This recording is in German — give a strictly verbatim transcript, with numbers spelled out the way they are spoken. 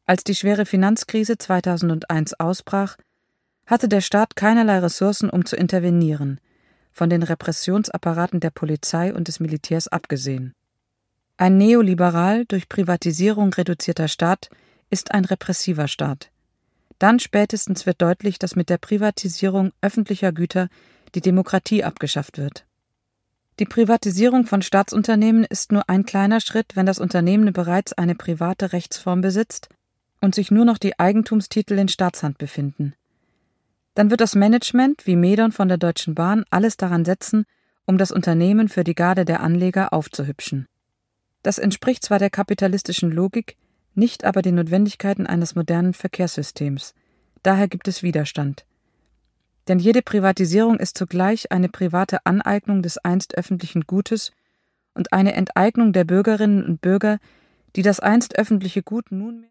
Als die schwere Finanzkrise zweitausendeins ausbrach, hatte der Staat keinerlei Ressourcen, um zu intervenieren, von den Repressionsapparaten der Polizei und des Militärs abgesehen. Ein neoliberal durch Privatisierung reduzierter Staat ist ein repressiver Staat. Dann spätestens wird deutlich, dass mit der Privatisierung öffentlicher Güter die Demokratie abgeschafft wird. Die Privatisierung von Staatsunternehmen ist nur ein kleiner Schritt, wenn das Unternehmen bereits eine private Rechtsform besitzt und sich nur noch die Eigentumstitel in Staatshand befinden. Dann wird das Management, wie Medon von der Deutschen Bahn, alles daran setzen, um das Unternehmen für die Garde der Anleger aufzuhübschen. Das entspricht zwar der kapitalistischen Logik, nicht aber den Notwendigkeiten eines modernen Verkehrssystems. Daher gibt es Widerstand. Denn jede Privatisierung ist zugleich eine private Aneignung des einst öffentlichen Gutes und eine Enteignung der Bürgerinnen und Bürger, die das einst öffentliche Gut nunmehr